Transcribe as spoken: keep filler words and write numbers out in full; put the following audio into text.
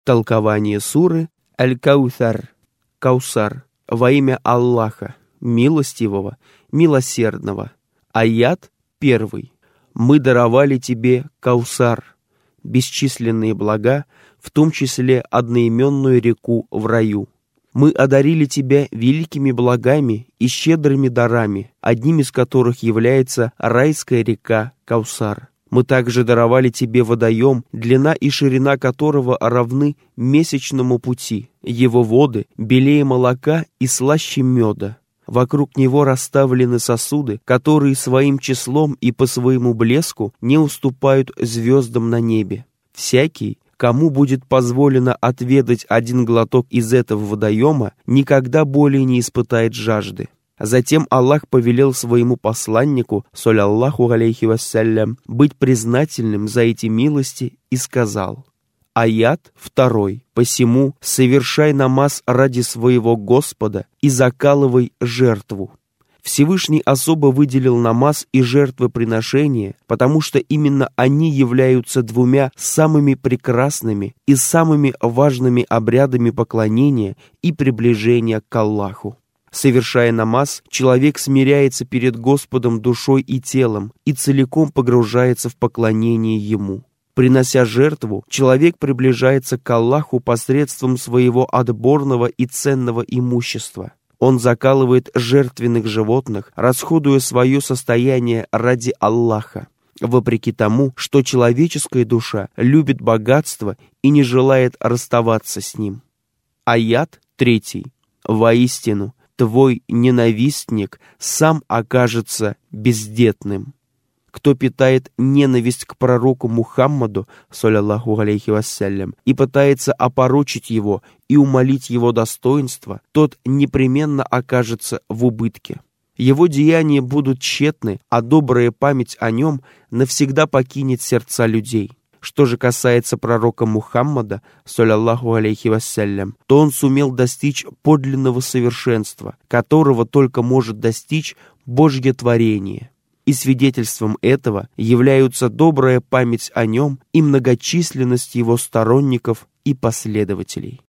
Толкование суры Аль-Каусар, Каусар, во имя Аллаха, милостивого, милосердного. Аят первый. Мы даровали тебе Каусар, бесчисленные блага, в том числе одноименную реку в раю. Мы одарили тебя великими благами и щедрыми дарами, одним из которых является райская река Каусар. Мы также даровали тебе водоем, длина и ширина которого равны месячному пути. Его воды белее молока и слаще меда. Вокруг него расставлены сосуды, которые своим числом и по своему блеску не уступают звездам на небе. Всякий, кому будет позволено отведать один глоток из этого водоема, никогда более не испытает жажды. Затем Аллах повелел своему посланнику, саллаллаху алейхи вассалям, быть признательным за эти милости и сказал: Аят второй. Посему совершай намаз ради своего Господа и закалывай жертву. Всевышний особо выделил намаз и жертвоприношения, потому что именно они являются двумя самыми прекрасными и самыми важными обрядами поклонения и приближения к Аллаху. Совершая намаз, человек смиряется перед Господом душой и телом и целиком погружается в поклонение Ему. Принося жертву, человек приближается к Аллаху посредством своего отборного и ценного имущества. Он закалывает жертвенных животных, расходуя свое состояние ради Аллаха, вопреки тому, что человеческая душа любит богатство и не желает расставаться с ним. Аят третий. Воистину, твой ненавистник сам окажется бездетным. Кто питает ненависть к пророку Мухаммаду, саллаллаху алейхи вассалям, и пытается опорочить его и умалить его достоинство, тот непременно окажется в убытке. Его деяния будут тщетны, а добрая память о нем навсегда покинет сердца людей. Что же касается пророка Мухаммада, саллаллаху алейхи вассалям, то он сумел достичь подлинного совершенства, которого только может достичь Божье творение. И свидетельством этого являются добрая память о нем и многочисленность его сторонников и последователей.